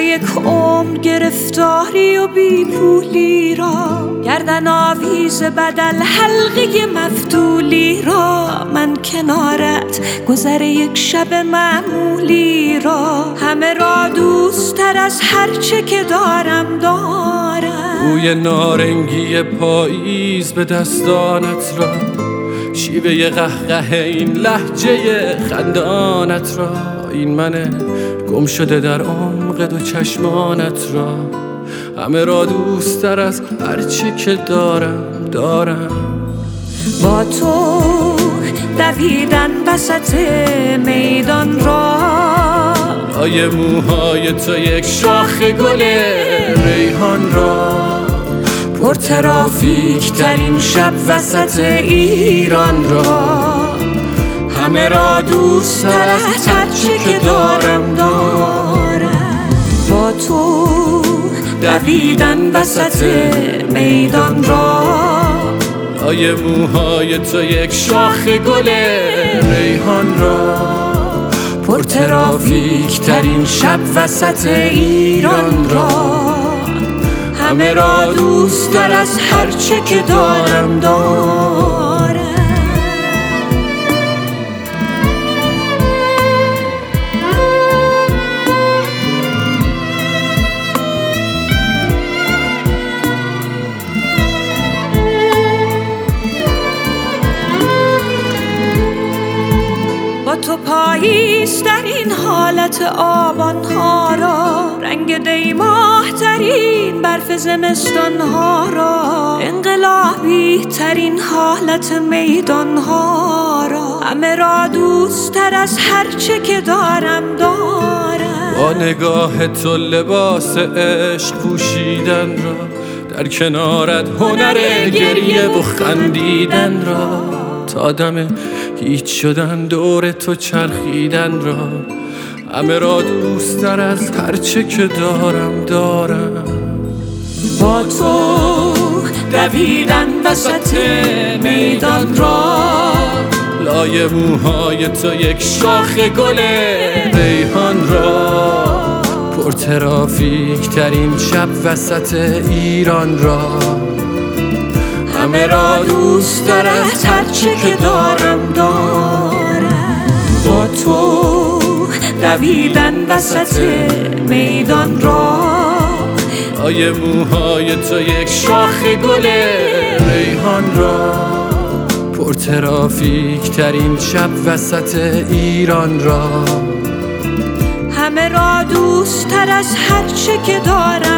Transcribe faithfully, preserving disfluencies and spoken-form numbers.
یک عمر گرفتاری و بی پولی را، گردن آویز بدل حلقه مفتولی را، من کنارت گذر یک شب معمولی را، همه را دوست تر از هرچه که دارم دارم. بوی نارنگی پاییز به دستانت را، شیوه قهقه این لهجه خندانت را، این من گم شده در عمق دو چشمانت را، همه را دوست تر از هرچه که دارم دارم. با تو دویدن وسط میدان را، آیه موهای تو یک شاخ گل ریحان را، پر ترافیک ترین شب وسط ایران را، همه را دوست تر از هرچه که دارم دارم. با تو دویدن وسط میدان را، آیه موهای تو یک شاخ گل ریحان را، پر ترافیک ترین شب وسط ایران را، همه را دوست تر از هرچه که دارم دارم. با تو پاییز در این حالت آبان ها را، رنگ دیماه ترین برف زمستان ها را، انقلابی ترین حالت میدان ها را، همه را دوست تر از هرچه که دارم دارم. با نگاه تو لباس عشق پوشیدن را، در کنارت هنر گریه و خندیدن را، تا دم هیچ شدن دور تو چرخیدن را، همه را دوست تر از هرچه که دارم دارم. با تو دویدن وسط میدان را، لای موهای تو یک شاخ گل ریحان را، پر ترافیک ترین شب وسط ایران را، همه را دوست تر از هرچه که دارم دارم. با تو دویدن وسط میدان را، آیه موهای تو یک شاخ گل ریحان را، پر ترافیک ترین شب وسط ایران را، همه را دوست تر از هرچه که دارم